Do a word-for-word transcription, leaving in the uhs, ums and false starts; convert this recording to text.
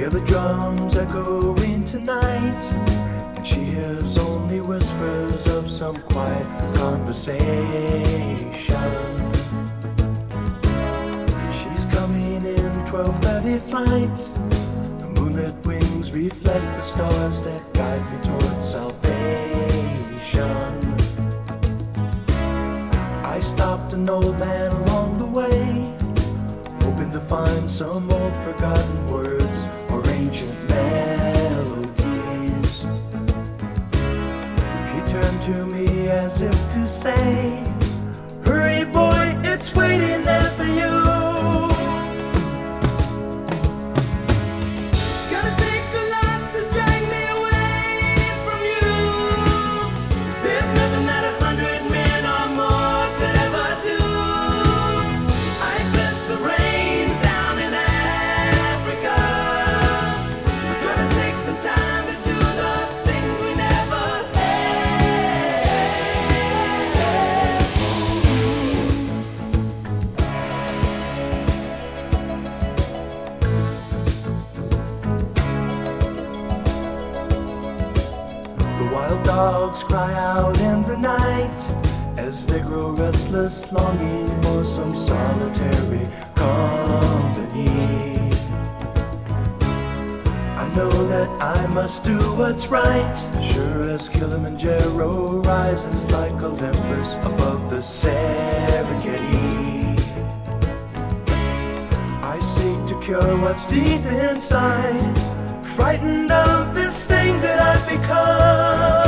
Hear the drums echoing tonight, and she hears only whispers of some quiet conversation. She's coming in twelve thirty flight. The moonlit wings reflect the stars that guide me towards salvation. I stopped an old man along the way, hoping to find some old forgotten words or ancient melodies. He turned to me as if to say, hurry boy, it's waiting there for you. Gonna take a lot to drag me away from you. There's nothing that a hundred men or more could ever do. I bless the rains down in Africa. We're gonna take some time to do the things we never The wild dogs cry out in the night as they grow restless, longing for some solitary company. I know that I must do what's right, sure as Kilimanjaro rises like Olympus above the Serengeti. I seek to cure what's deep inside, frightened of this thing that I've become.